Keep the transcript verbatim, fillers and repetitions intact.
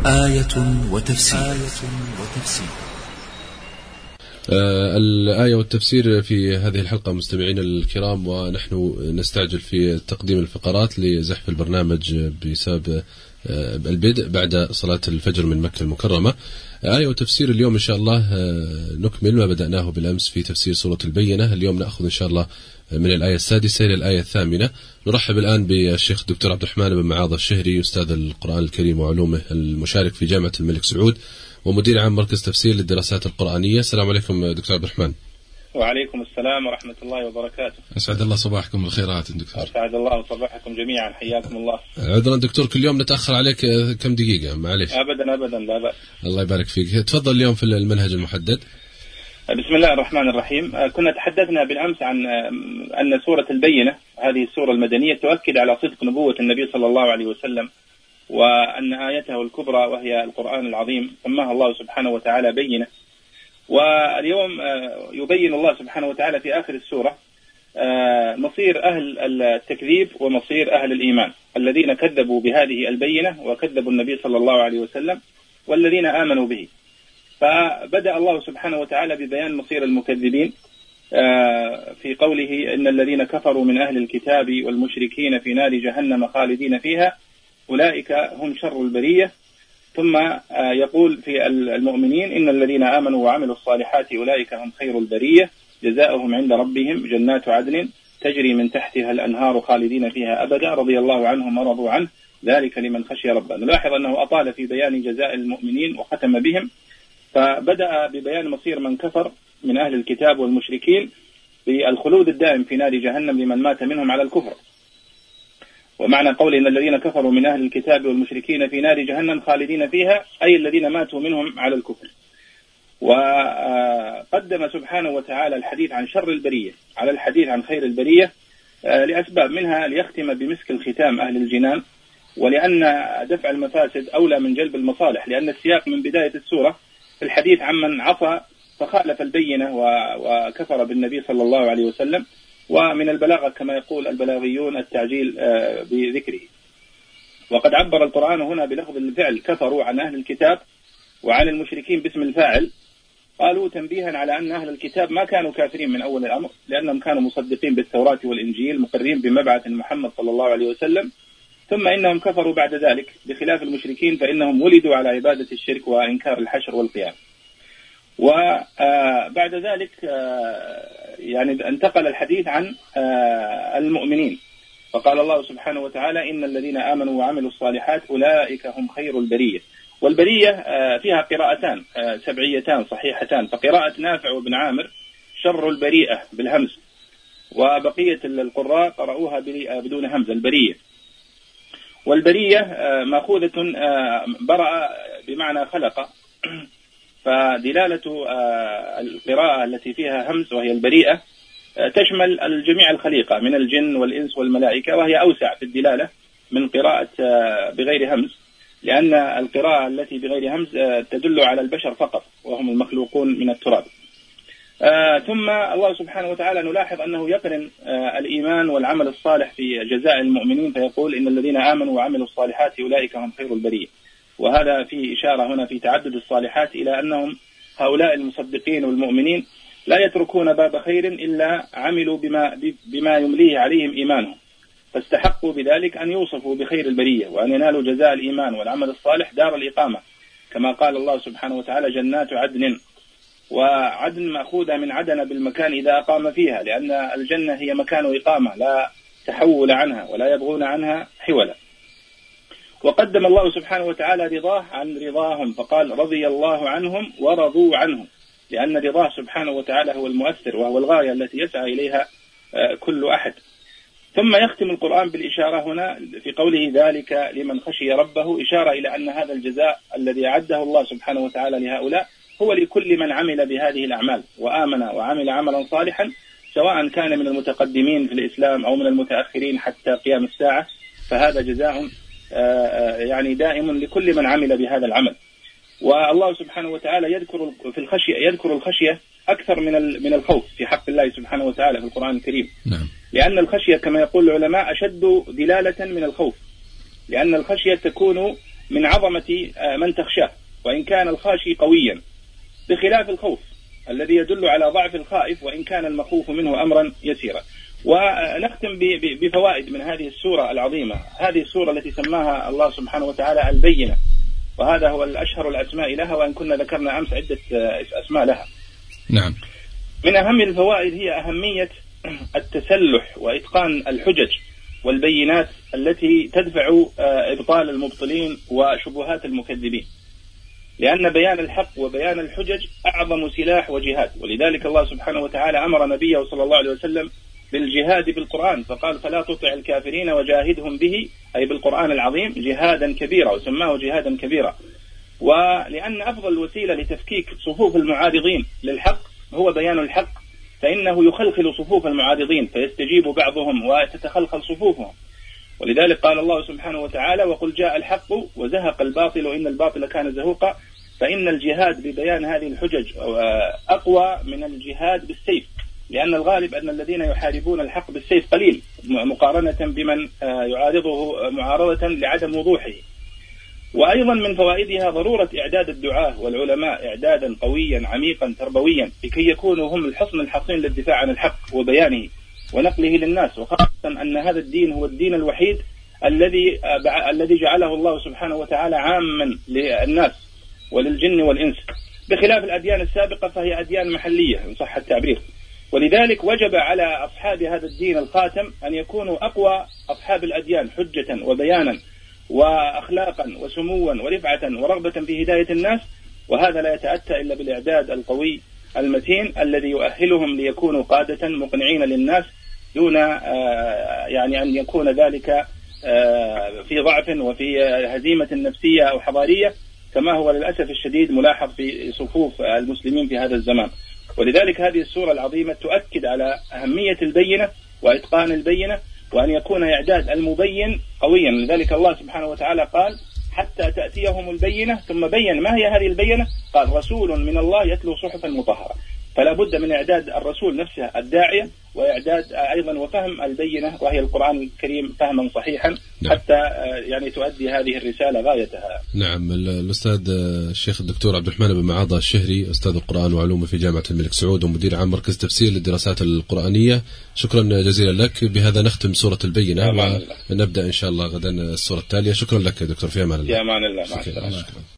آية وتفسير, آية وتفسير. آه الآية والتفسير في هذه الحلقة مستمعين الكرام، ونحن نستعجل في تقديم الفقرات لزحف البرنامج بسبب آه البدء بعد صلاة الفجر من مكة المكرمة. آية وتفسير اليوم إن شاء الله آه نكمل ما بدأناه بالأمس في تفسير سورة البينة. اليوم نأخذ إن شاء الله من الآية السادسة إلى الآية الثامنة. نرحب الآن بالشيخ الدكتور عبد الرحمن بن معاذ الشهري، أستاذ القرآن الكريم وعلومه، المشارك في جامعة الملك سعود ومدير عام مركز تفسير للدراسات القرآنية. السلام عليكم دكتور عبد الرحمن. وعليكم السلام ورحمة الله وبركاته. أسعد الله صباحكم بالخيرات دكتور. أسعد الله صباحكم جميعا، حياكم الله. عذرا دكتور كل يوم نتأخر عليك كم دقيقة، معليش. أبدا أبدا لا بأس. الله يبارك فيك. تفضل اليوم في المنهج المحدد. بسم الله الرحمن الرحيم. كنا تحدثنا بالأمس عن أن سورة البينة هذه السورة المدنية تؤكد على صدق نبوة النبي صلى الله عليه وسلم، وأن آيته الكبرى وهي القرآن العظيم سماها الله سبحانه وتعالى بينة. واليوم يبين الله سبحانه وتعالى في آخر السورة مصير أهل التكذيب ومصير أهل الإيمان، الذين كذبوا بهذه البينة وكذبوا النبي صلى الله عليه وسلم والذين آمنوا به. فبدأ الله سبحانه وتعالى ببيان مصير المكذبين في قوله إن الذين كفروا من أهل الكتاب والمشركين في نار جهنم خالدين فيها أولئك هم شر البرية. ثم يقول في المؤمنين إن الذين آمنوا وعملوا الصالحات أولئك هم خير البرية جزاؤهم عند ربهم جنات عدن تجري من تحتها الأنهار خالدين فيها أبدا رضي الله عنهم ورضوا عنه ذلك لمن خشي ربه. نلاحظ أنه أطال في بيان جزاء المؤمنين وختم بهم، فبدأ ببيان مصير من كفر من أهل الكتاب والمشركين بالخلود الدائم في نار جهنم لمن مات منهم على الكفر. ومعنى قول إن الذين كفروا من أهل الكتاب والمشركين في نار جهنم خالدين فيها أي الذين ماتوا منهم على الكفر. وقدم سبحانه وتعالى الحديث عن شر البرية على الحديث عن خير البرية لأسباب، منها ليختم بمسك الختام أهل الجنان، ولأن دفع المفاسد أولى من جلب المصالح، لأن السياق من بداية السورة في الحديث عمن عصى فخالف البينة وكفر بالنبي صلى الله عليه وسلم. ومن البلاغة كما يقول البلاغيون التعجيل بذكره. وقد عبر القرآن هنا بلفظ الفعل كفروا عن أهل الكتاب وعن المشركين باسم الفاعل، قالوا تنبيها على أن أهل الكتاب ما كانوا كافرين من أول الأمر، لأنهم كانوا مصدقين بالتوراة والإنجيل مقرين بمبعث محمد صلى الله عليه وسلم، ثم إنهم كفروا بعد ذلك بخلاف المشركين فإنهم ولدوا على عبادة الشرك وإنكار الحشر والقيام. وبعد ذلك يعني انتقل الحديث عن المؤمنين، فقال الله سبحانه وتعالى إن الذين آمنوا وعملوا الصالحات أولئك هم خير البرية. والبرية فيها قراءتان سبعيتان صحيحتان، فقراءة نافع وابن عامر شر البريئة بالهمز، وبقية القراء قرأوها بدون همز البرية. والبرية مأخوذة برأ بمعنى خلق، فدلالة القراءة التي فيها همز وهي البريئة تشمل الجميع الخليقة من الجن والإنس والملائكة، وهي أوسع في الدلالة من قراءة بغير همز، لأن القراءة التي بغير همز تدل على البشر فقط وهم المخلوقون من التراب. ثم الله سبحانه وتعالى نلاحظ أنه يقرن الإيمان والعمل الصالح في جزاء المؤمنين، فيقول إن الذين آمنوا وعملوا الصالحات أولئك هم خير البرية. وهذا في إشارة هنا في تعدد الصالحات إلى أنهم هؤلاء المصدقين والمؤمنين لا يتركون باب خير إلا عملوا بما, بما يمليه عليهم إيمانهم، فاستحقوا بذلك أن يوصفوا بخير البرية وأن ينالوا جزاء الإيمان والعمل الصالح دار الإقامة، كما قال الله سبحانه وتعالى جنات عدن. وعدن مأخوذة من عدن بالمكان إذا أقام فيها، لأن الجنة هي مكان إقامة لا تحول عنها ولا يبغون عنها حولا. وقدم الله سبحانه وتعالى رضاه عن رضاهم، فقال رضي الله عنهم ورضوا عنه، لأن رضاه سبحانه وتعالى هو المؤثر وهو الغاية التي يسعى إليها كل أحد. ثم يختم القرآن بالإشارة هنا في قوله ذلك لمن خشي ربه، إشارة إلى أن هذا الجزاء الذي أعده الله سبحانه وتعالى لهؤلاء هو لكل من عمل بهذه الأعمال وآمن وعمل عملا صالحا، سواء كان من المتقدمين في الإسلام أو من المتأخرين حتى قيام الساعة، فهذا جزاء يعني دائم لكل من عمل بهذا العمل. والله سبحانه وتعالى يذكر في الخشية يذكر الخشية أكثر من من الخوف في حق الله سبحانه وتعالى في القرآن الكريم. نعم. لأن الخشية كما يقول العلماء أشد دلالة من الخوف، لأن الخشية تكون من عظمة من تخشاه، وإن كان الخاشي قويا، بخلاف الخوف الذي يدل على ضعف الخائف وإن كان المخوف منه أمرا يسيرا. ونختم بفوائد من هذه السورة العظيمة. هذه السورة التي سماها الله سبحانه وتعالى البينة، وهذا هو الأشهر الأسماء لها، وإن كنا ذكرنا أمس عدة أسماء لها. نعم. من أهم الفوائد هي أهمية التسلح وإتقان الحجج والبينات التي تدفع إبطال المبطلين وشبهات المكذبين، لأن بيان الحق وبيان الحجج أعظم سلاح وجهاد. ولذلك الله سبحانه وتعالى أمر نبيه صلى الله عليه وسلم بالجهاد بالقرآن، فقال فلا تطع الكافرين وجاهدهم به، أي بالقرآن العظيم، جهادا كبيرا، وسماه جهادا كبيرا. ولأن أفضل وسيلة لتفكيك صفوف المعارضين للحق هو بيان الحق، فإنه يخلخل صفوف المعارضين فيستجيب بعضهم وتتخلخل صفوفهم. ولذلك قال الله سبحانه وتعالى وقل جاء الحق وزهق الباطل وإن الباطل كان زهوقا، فإن الجهاد ببيان هذه الحجج أقوى من الجهاد بالسيف، لأن الغالب أن الذين يحاربون الحق بالسيف قليل مقارنة بمن يعارضه معارضة لعدم وضوحه. وأيضا من فوائدها ضرورة إعداد الدعاة والعلماء إعدادا قويا عميقا تربويا لكي يكونوا هم الحصن الحصين للدفاع عن الحق وبيانه ونقله للناس، وخاصة أن هذا الدين هو الدين الوحيد الذي الذي جعله الله سبحانه وتعالى عاما للناس وللجن والإنس، بخلاف الأديان السابقة فهي أديان محلية إن صح التعبير. ولذلك وجب على أصحاب هذا الدين الخاتم أن يكونوا أقوى أصحاب الأديان حجة وبيانا وأخلاقا وسموا ورفعة ورغبة في هداية الناس، وهذا لا يتأتى إلا بالإعداد القوي المتين الذي يؤهلهم ليكونوا قادة مقنعين للناس دون يعني أن يكون ذلك في ضعف وفي هزيمة نفسية أو حضارية كما هو للأسف الشديد ملاحظ في صفوف المسلمين في هذا الزمان. ولذلك هذه السورة العظيمة تؤكد على أهمية البينة وإتقان البينة، وأن يكون إعداد المبين قويا. لذلك الله سبحانه وتعالى قال حتى تأتيهم البينة، ثم بين ما هي هذه البينة، قال رسول من الله يتلو صحفا مطهرة. فلا بد من إعداد الرسول نفسه الداعية، وإعداد أيضا وفهم البينة وهي القرآن الكريم فهما صحيحا. نعم. حتى يعني تؤدي هذه الرسالة غايتها. نعم. الأستاذ الشيخ الدكتور عبد الرحمن بن معاض الشهري، أستاذ القرآن وعلومه في جامعة الملك سعود ومدير عام مركز تفسير للدراسات القرآنية، شكرا جزيلا لك. بهذا نختم سورة البينة ونبدأ إن شاء الله غدا السورة التالية. شكرا لك دكتور، في أمان الله. في أمان الله. مع السلامة.